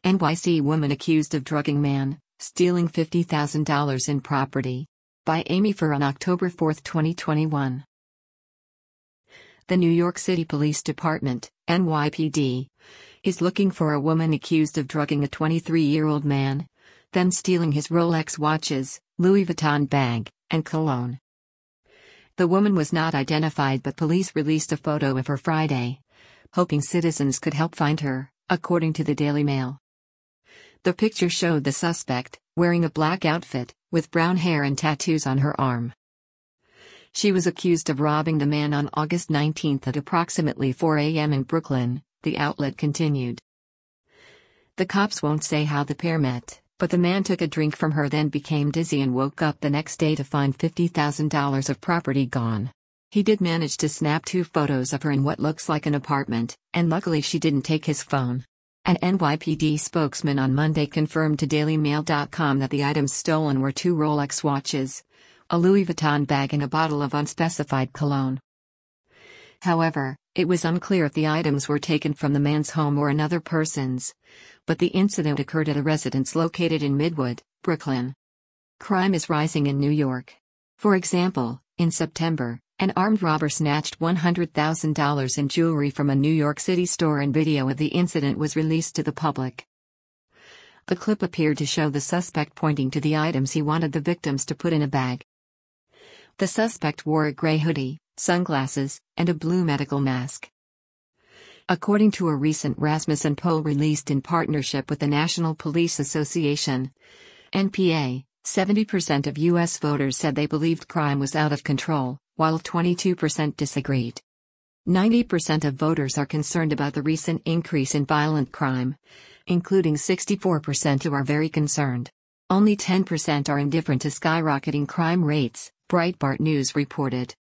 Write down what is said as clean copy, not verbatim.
NYC woman accused of drugging man, stealing $50,000 in property. By Amy Furr on October 4, 2021. The New York City Police Department, NYPD, is looking for a woman accused of drugging a 23-year-old man, then stealing his Rolex watches, Louis Vuitton bag, and cologne. The woman was not identified, but police released a photo of her Friday, hoping citizens could help find her, according to the Daily Mail. The picture showed the suspect, wearing a black outfit, with brown hair and tattoos on her arm. She was accused of robbing the man on August 19 at approximately 4 a.m. in Brooklyn, the outlet continued. The cops won't say how the pair met, but the man took a drink from her, then became dizzy and woke up the next day to find $50,000 of property gone. He did manage to snap 2 photos of her in what looks like an apartment, and luckily she didn't take his phone. An NYPD spokesman on Monday confirmed to DailyMail.com that the items stolen were 2 Rolex watches, a Louis Vuitton bag, and a bottle of unspecified cologne. However, it was unclear if the items were taken from the man's home or another person's, but the incident occurred at a residence located in Midwood, Brooklyn. Crime is rising in New York. For example, in September, an armed robber snatched $100,000 in jewelry from a New York City store, and video of the incident was released to the public. The clip appeared to show the suspect pointing to the items he wanted the victims to put in a bag. The suspect wore a gray hoodie, sunglasses, and a blue medical mask. According to a recent Rasmussen poll released in partnership with the National Police Association, NPA, 70% of U.S. voters said they believed crime was out of control, while 22% disagreed. 90% of voters are concerned about the recent increase in violent crime, including 64% who are very concerned. Only 10% are indifferent to skyrocketing crime rates, Breitbart News reported.